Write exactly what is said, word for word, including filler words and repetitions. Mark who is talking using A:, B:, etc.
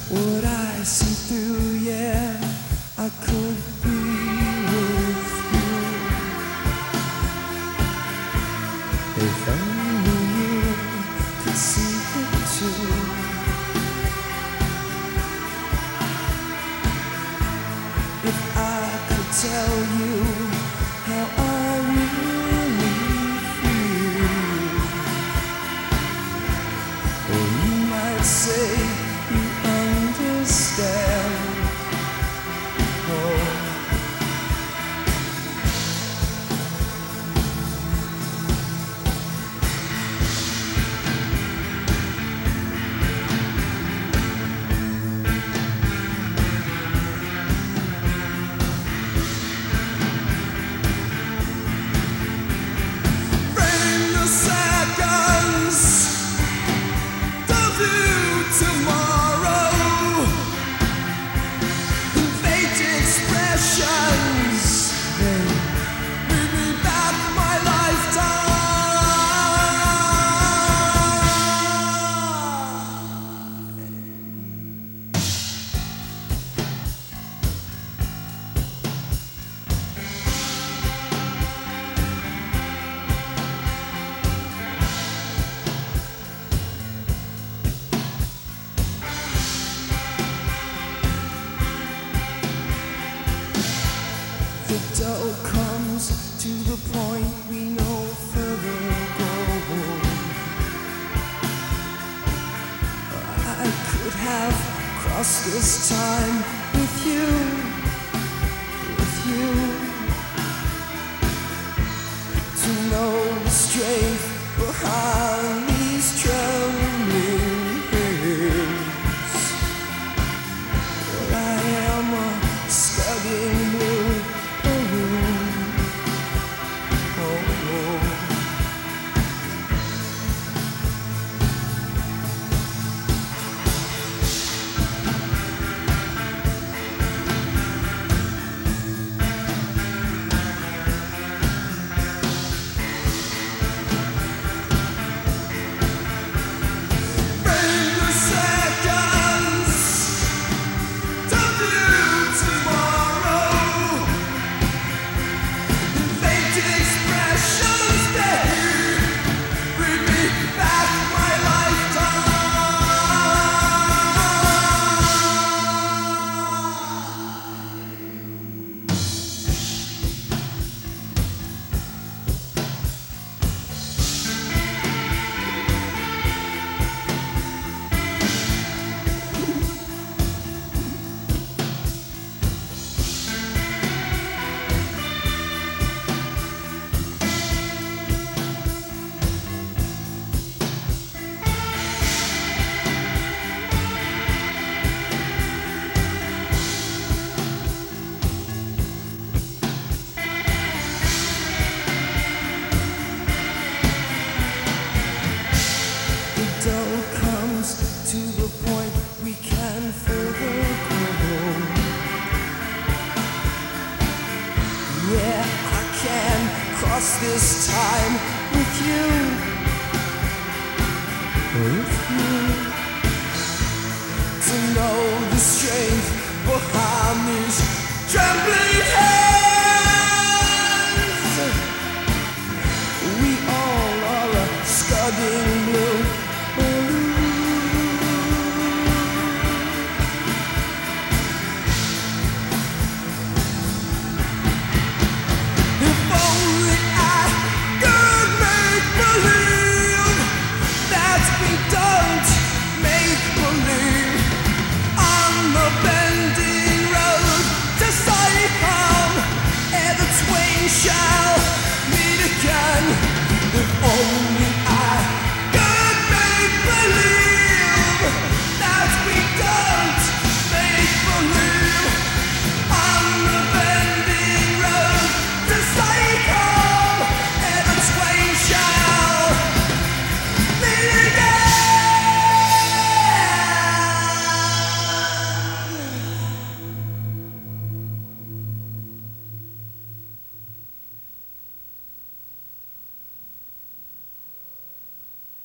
A: what I see through, yeah, I could be with you. If only you could see it too. If I could tell you how I really feel, or you might say you understand. Oh, the dough comes to the point we no further go. I could have crossed this time with you, with you, to know the strength behind these trembling hands. Well, I am a studying blue. Comes to the point we can further grow. Yeah, I can cross this time with you, with you, to know the strength behind these